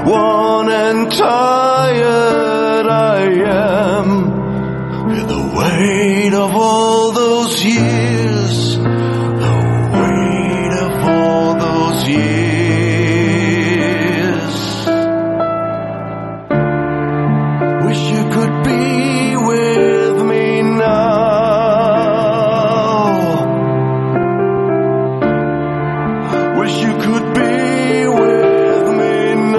worn and tired I am, with the weight of all those years, the weight of all those years. Wish you could be with me now. Wish you could be with me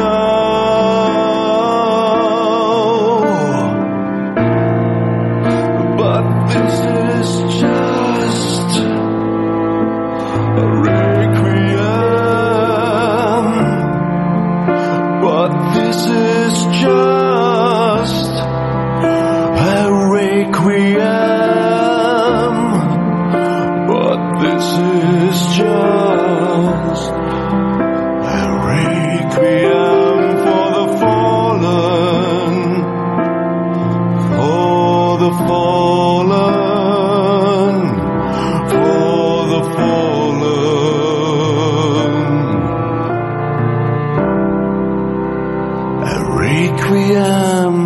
now. But this is just a requiem. But this is just a requiem. But this is just a requiem for the fallen, for the fallen, for the fallen. A requiem.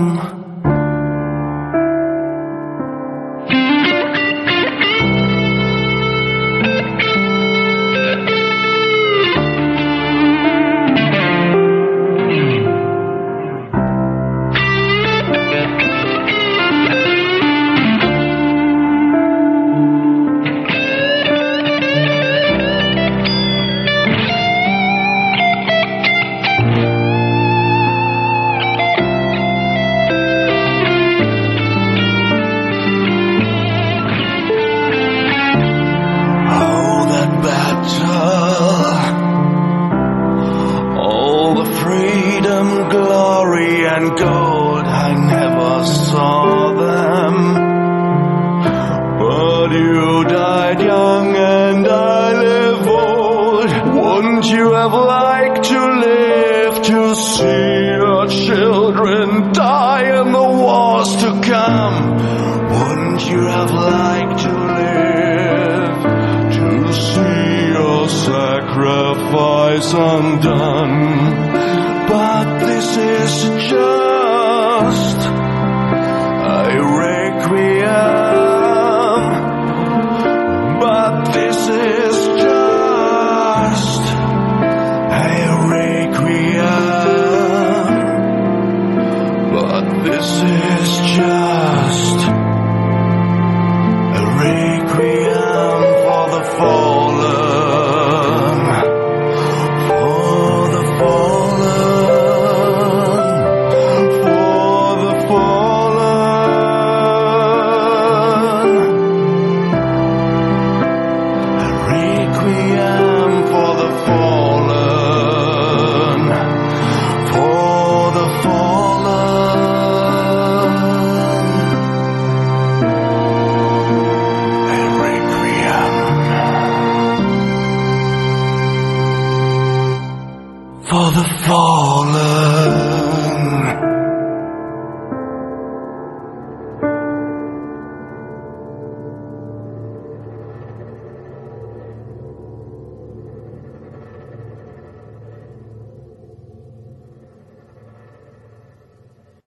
All the freedom, glory, and gold, I never saw them. But you died young and I live old. Wouldn't you have liked to live to see your children die in the wars to come? Wouldn't you have liked to live to see your sacrifice undone? But this is just